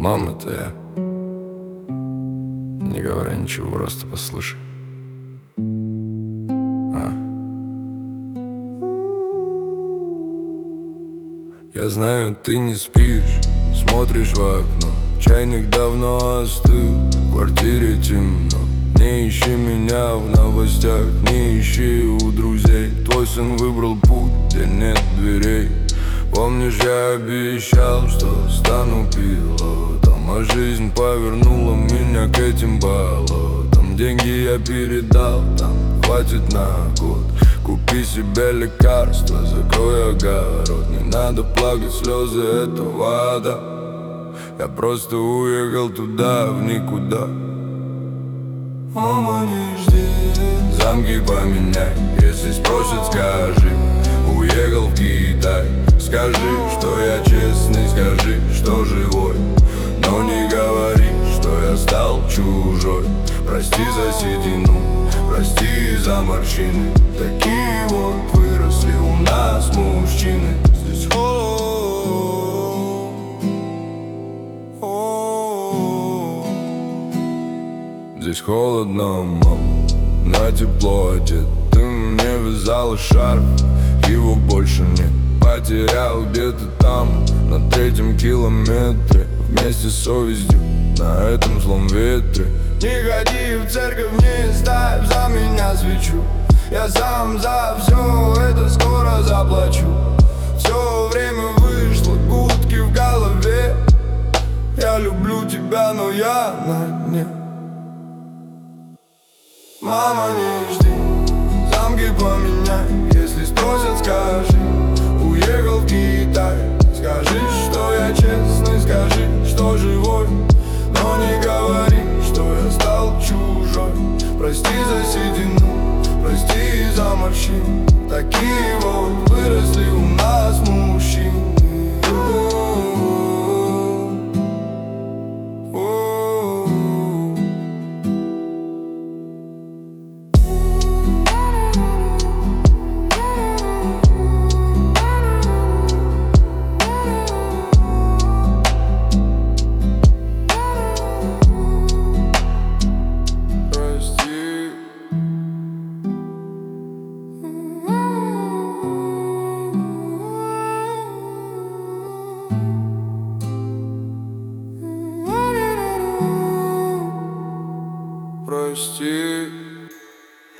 Мама, это я. Не говоря ничего, просто послушай. Я знаю, ты не спишь, смотришь в окно. Чайник давно остыл, в квартире темно. Не ищи меня в новостях, не ищи у друзей. Твой сын выбрал путь, где нет дверей. Помнишь, я обещал, что стану пилотом, а жизнь повернула меня к этим болотам. Деньги я передал, там хватит на год. Купи себе лекарства, закрой огород. Не надо плакать, слезы — это вода. Я просто уехал туда, в никуда. Мама, не жди, замки поменяй. Если спросят, скажи, уехал в Китай. Скажи, что я честный, скажи, что живой. Но не говори, что я стал чужой. Прости за седину, прости за морщины. Такие вот выросли у нас мужчины. Здесь здесь холодно, мам, на тепло одет. Ты мне вязала шарф, его больше нет. Потерял где-то там, на 3-м километре. Вместе с совестью на этом злом ветре. Не ходи в церковь, не ставь за меня свечу. Я сам за все это скоро заплачу. Все время вышло, гудки в голове. Я люблю тебя, но я на дне. Мама, не жди, замки поменяй. Если спросят, скажи, уехал в Китай. Скажи, что я честный, скажи, что живой. Но не говори, что я стал чужой. Прости за седину, прости за морщины. Такие вот выросли у нас мужчины. Прости.